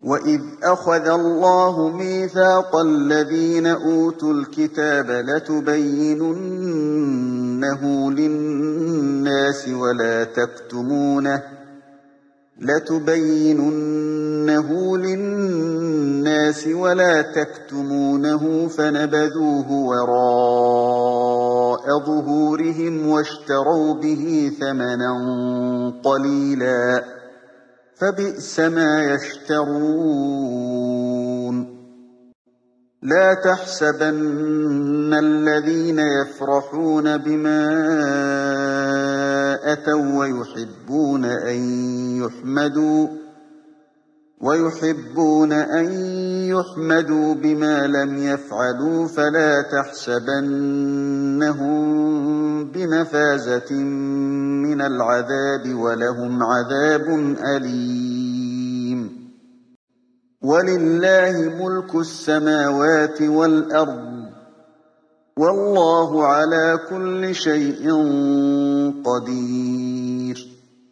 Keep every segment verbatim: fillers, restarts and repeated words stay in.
وَإِذْ أَخَذَ اللَّهُ مِيثَاقَ الَّذِينَ أُوتُوا الْكِتَابَ لَتُبَيِّنُنَّهُ لِلنَّاسِ وَلَا تَكْتُمُونَهُ لَتُبَيِّنُنَّهُ لِلنَّاسِ وَلَا تَكْتُمُونَهُ فَنَبَذُوهُ وَرَاءَ ظُهُورِهِمْ وَاشْتَرَوْا بِهِ ثَمَنًا قَلِيلًا فَبِئْسَ مَا يَشْتَرُونَ لَا تَحْسَبَنَّ الَّذِينَ يَفْرَحُونَ بِمَا أَتَوا وَّيُحِبُّونَ أَن يُحْمَدُوا وَيُحِبُّونَ أَن يُحْمَدُوا بِمَا لَمْ يَفْعَلُوا فَلَا تَحْسَبَنَّهُم بِمَفَازَةٍ مِّنَ الْعَذَابِ وَلَهُمْ عَذَابٌ أَلِيمٌ وَلِلَّهِ مُلْكُ السَّمَاوَاتِ وَالْأَرْضِ ۚ وَاللَّهُ عَلَىٰ كُلِّ شَيْءٍ قَدِيرٌ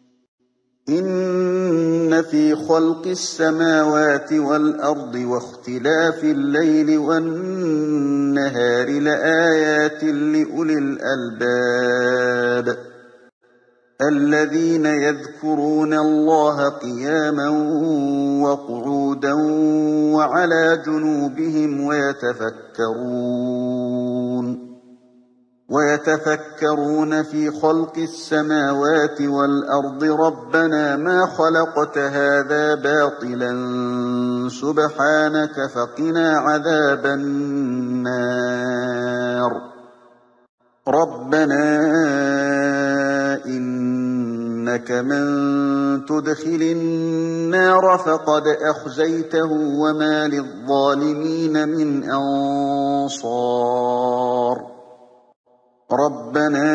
إِنَّ فِي خَلْقِ السَّمَاوَاتِ وَالْأَرْضِ وَاخْتِلَافِ اللَّيْلِ وَالنَّهَارِ لَآيَاتٍ لِّأُولِي الْأَلْبَابِ الَّذِينَ يَذْكُرُونَ اللَّهَ قِيَامًا وَقُعُودًا وَعَلَىٰ جُنُوبِهِمْ وَيَتَفَكَّرُونَ وَيَتَفَكَّرُونَ فِي خَلْقِ السَّمَاوَاتِ وَالْأَرْضِ رَبَّنَا مَا خَلَقْتَ هَٰذَا بَاطِلًا سُبْحَانَكَ فَقِنَا عَذَابَ النَّارِ رَبَّنَا إِنَّكَ مَن تُدْخِلِ النَّارَ فَقَدْ أَخْزَيْتَهُ وَمَا لِلظَّالِمِينَ مِنْ أَنصَارٍ رَبَّنَا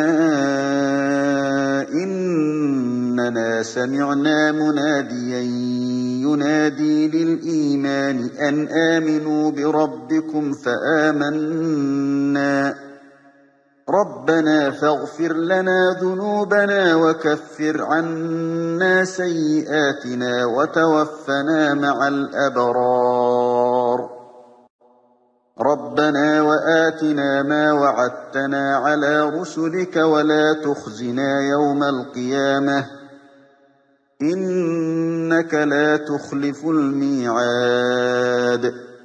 إِنَّنَا سَمِعْنَا مُنَادِيًا يُنَادِي لِلْإِيمَانِ أَنْ آمِنُوا بِرَبِّكُمْ فَآمَنَّا رَبَّنَا فَاغْفِرْ لَنَا ذُنُوبَنَا وَكَفِّرْ عَنَّا سَيِّئَاتِنَا وَتَوَفَّنَا مَعَ الْأَبْرَارِ رَبَّنَا وَآتِنَا مَا وَعَدتَّنَا عَلَىٰ رُسُلِكَ وَلَا تُخْزِنَا يَوْمَ الْقِيَامَةِ ۗ إِنَّكَ لَا تُخْلِفُ الْمِيعَادَ